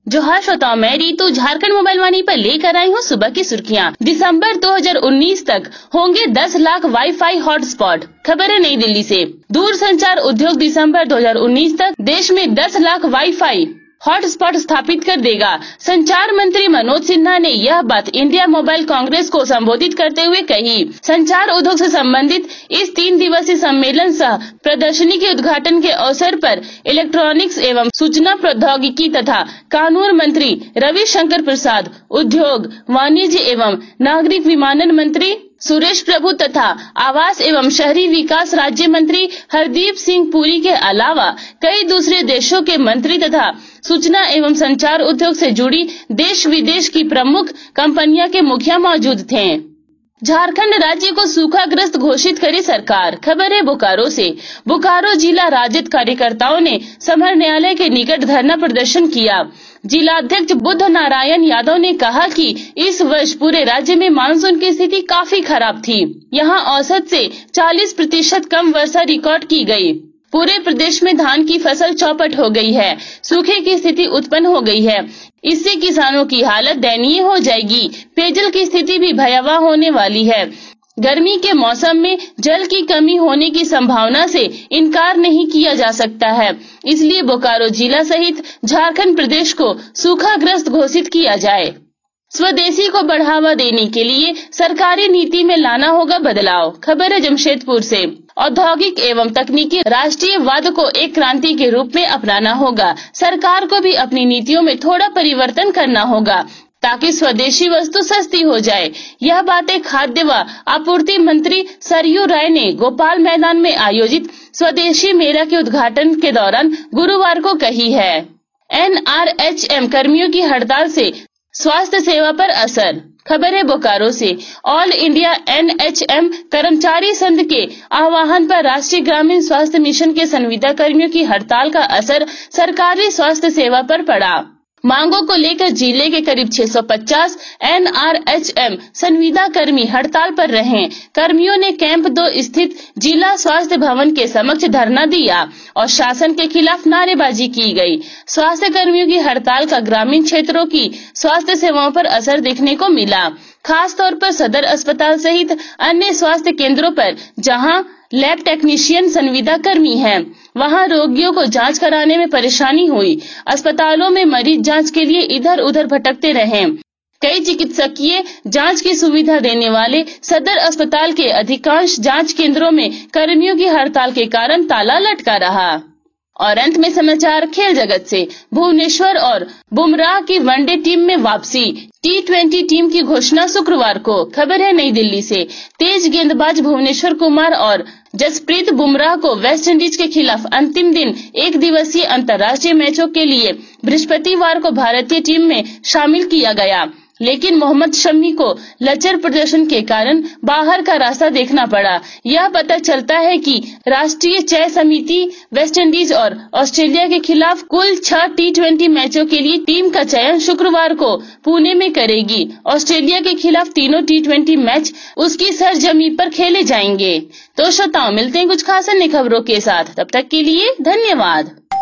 जोहार श्रोताओं, मैं रीतू झारखंड मोबाइल वाणी पर लेकर आई हूँ सुबह की सुर्खियाँ। दिसंबर 2019 तक होंगे 10 लाख वाईफाई हॉटस्पॉट। खबर है नई दिल्ली से। दूरसंचार उद्योग दिसंबर 2019 तक देश में 10 लाख वाईफाई हॉटस्पॉट स्थापित कर देगा। संचार मंत्री मनोज सिन्हा ने यह बात इंडिया मोबाइल कांग्रेस को संबोधित करते हुए कही। संचार उद्योग से संबंधित इस 3 दिवसीय सम्मेलन सह प्रदर्शनी के उद्घाटन के अवसर पर इलेक्ट्रॉनिक्स एवं सूचना प्रौद्योगिकी तथा कानून मंत्री रविशंकर प्रसाद, उद्योग, वाणिज्य एवं नागरिक विमानन मंत्री सुरेश प्रभु तथा आवास एवं शहरी विकास राज्य मंत्री हरदीप सिंह पुरी के अलावा कई दूसरे देशों के मंत्री तथा सूचना एवं संचार उद्योग से जुड़ी देश विदेश की प्रमुख कंपनियां के मुखिया मौजूद थे। झारखंड राज्य को सूखाग्रस्त घोषित करी सरकार। खबर है बोकारो से। बोकारो जिला राजद कार्यकर्ताओं ने समर न्यायालय के निकट धरना प्रदर्शन किया। जिलाध्यक्ष बुद्ध नारायण यादव ने कहा कि इस वर्ष पूरे राज्य में मानसून की स्थिति काफी खराब थी। यहां औसत से 40% कम वर्षा रिकॉर्ड की गई। पूरे प्रदेश में धान की फसल चौपट हो गई है। सूखे की स्थिति उत्पन्न हो गई है। इससे किसानों की हालत दयनीय हो जाएगी। पेयजल की स्थिति भी भयावह होने वाली है। गर्मी के मौसम में जल की कमी होने की संभावना से इनकार नहीं किया जा सकता है। इसलिए बोकारो जिला सहित झारखंड प्रदेश को सूखाग्रस्त घोषित किया जाए। स्वदेशी को बढ़ावा देने के लिए सरकारी नीति में लाना होगा बदलाव। खबर है जमशेदपुर से। औद्योगिक एवं तकनीकी राष्ट्रीयवाद को एक क्रांति के रूप में अपनाना होगा। सरकार को भी अपनी नीतियों में थोड़ा परिवर्तन करना होगा ताकि स्वदेशी वस्तु सस्ती हो जाए। यह बातें खाद्य व आपूर्ति मंत्री सरयू राय ने गोपाल मैदान में आयोजित स्वदेशी मेला के उद्घाटन के दौरान गुरुवार को कही है। एनआरएचएम कर्मियों की हड़ताल से स्वास्थ्य सेवा पर असर। खबर है बोकारो से। ऑल इंडिया एनएचएम कर्मचारी संघ के आह्वान पर राष्ट्रीय ग्रामीण स्वास्थ्य मिशन के संविदा कर्मियों की हड़ताल का असर सरकारी स्वास्थ्य सेवा पर पड़ा। मांगों को लेकर जिले के करीब 650 एनआरएचएम संविदा कर्मी हड़ताल पर रहे। कर्मियों ने कैंप 2 स्थित जिला स्वास्थ्य भवन के समक्ष धरना दिया और शासन के खिलाफ नारेबाजी की गई। स्वास्थ्य कर्मियों की हड़ताल का ग्रामीण क्षेत्रों की स्वास्थ्य सेवाओं पर असर देखने को मिला। खास तौर पर सदर अस्पताल सहित अन्य स्वास्थ्य केंद्रों पर जहां लैब टेक्नीशियन संविदा कर्मी हैं, वहां रोगियों को जांच कराने में परेशानी हुई। अस्पतालों में मरीज जांच के लिए इधर उधर भटकते रहे। कई चिकित्सकीय जांच की सुविधा देने वाले सदर अस्पताल के अधिकांश जांच केंद्रों में कर्मियों की हड़ताल के कारण ताला लटका रहा। और अंत में समाचार खेल जगत से। भुवनेश्वर और बुमराह की वनडे टीम में वापसी। T20 टीम की घोषणा शुक्रवार को। खबर है नई दिल्ली से। तेज गेंदबाज भुवनेश्वर कुमार और जसप्रीत बुमराह को वेस्टइंडीज के खिलाफ अंतिम दिन 1 दिवसीय अंतर्राष्ट्रीय मैचों के लिए बृहस्पतिवार को भारतीय टीम में शामिल किया गया, लेकिन मोहम्मद शमी को लचर प्रदर्शन के कारण बाहर का रास्ता देखना पड़ा। यह पता चलता है कि राष्ट्रीय चयन समिति वेस्टइंडीज और ऑस्ट्रेलिया के खिलाफ कुल 6 T20 मैचों के लिए टीम का चयन शुक्रवार को पुणे में करेगी। ऑस्ट्रेलिया के खिलाफ तीनों T20 मैच उसकी सरजमी पर खेले जाएंगे। तो श्रोताओं, मिलते हैं कुछ खास अन्य खबरों के साथ। तब तक के लिए धन्यवाद।